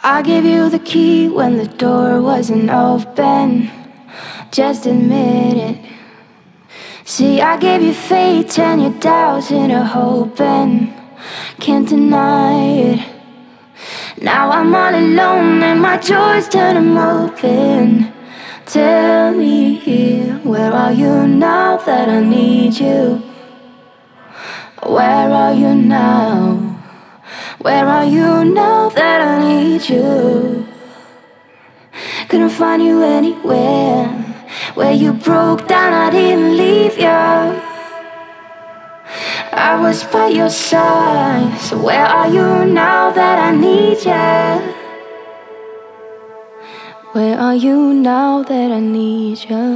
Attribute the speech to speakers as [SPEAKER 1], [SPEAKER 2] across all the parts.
[SPEAKER 1] I gave you the key when the door wasn't open. Just admit it. See, I gave you faith and your doubts into hoping. Can't deny it. Now I'm all alone and my joys turn them open. Tell me, where are you now that I need you? Where are you now? Where are you now that I need you? Couldn't find you anywhere. Where you broke down, I didn't leave you. I was by your side. So where are you now that I need you? Where are you now that I need you?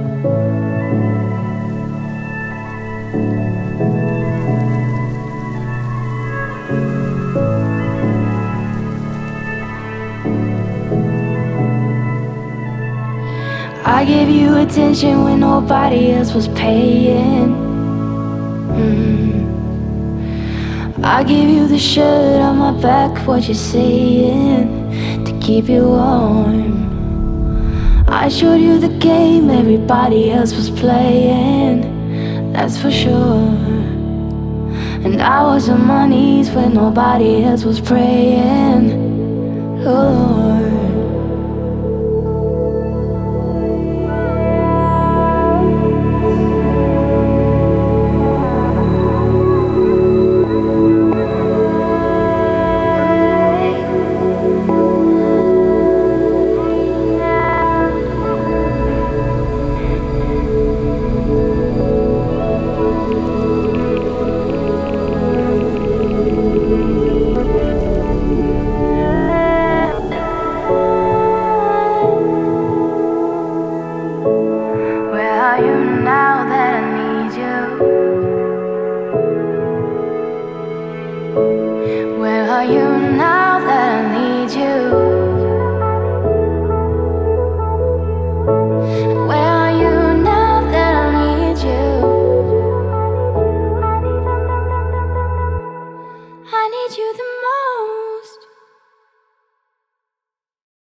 [SPEAKER 1] I gave you attention when nobody else was paying. I gave you the shirt on my back, what you saying, to keep you warm. I showed you the game everybody else was playing, that's for sure. And I was on my knees when nobody else was praying, oh Lord.